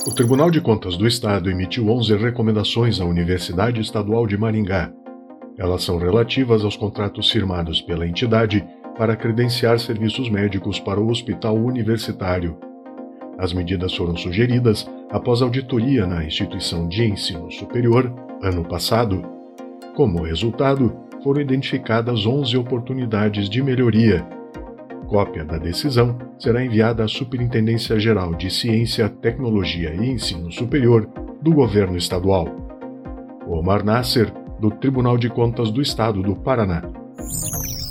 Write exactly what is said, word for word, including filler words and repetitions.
O Tribunal de Contas do Estado emitiu onze recomendações à Universidade Estadual de Maringá. Elas são relativas aos contratos firmados pela entidade para credenciar serviços médicos para o hospital universitário. As medidas foram sugeridas após auditoria na instituição de ensino superior, ano passado. Como resultado, foram identificadas onze oportunidades de melhoria. Cópia da decisão será enviada à Superintendência Geral de Ciência, Tecnologia e Ensino Superior do Governo Estadual. Omar Nasser, do Tribunal de Contas do Estado do Paraná.